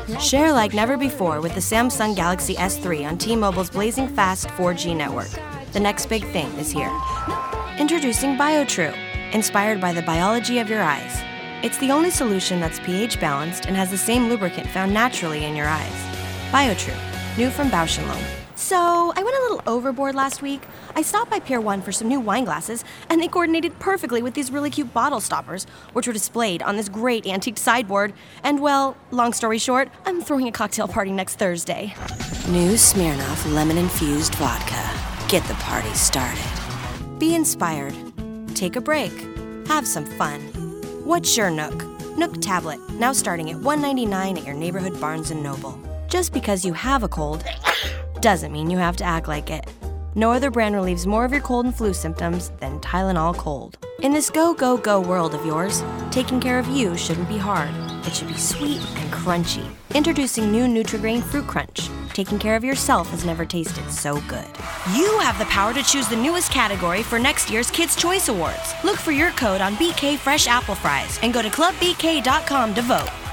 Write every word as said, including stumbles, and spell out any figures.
Share like never before with the Samsung Galaxy S three on T-Mobile's blazing fast four G network. The next big thing is here. Introducing BioTrue, inspired by the biology of your eyes. It's the only solution that's pH balanced and has the same lubricant found naturally in your eyes. BioTrue, new from Bausch and Lomb. So, I went a little overboard last week. I stopped by Pier one for some new wine glasses, and they coordinated perfectly with these really cute bottle stoppers, which were displayed on this great antique sideboard. And, well, long story short, I'm throwing a cocktail party next Thursday. New Smirnoff lemon-infused vodka. Get the party started. Be inspired. Take a break. Have some fun. What's your Nook? Nook tablet, now starting at one dollar and ninety-nine cents at your neighborhood Barnes and Noble. Just because you have a cold doesn't mean you have to act like it. No other brand relieves more of your cold and flu symptoms than Tylenol Cold. In this go, go, go world of yours, taking care of you shouldn't be hard. It should be sweet and crunchy. Introducing new Nutri-Grain Fruit Crunch. Taking care of yourself has never tasted so good. You have the power to choose the newest category for next year's Kids' Choice Awards. Look for your code on B K Fresh Apple Fries and go to club b k dot com to vote.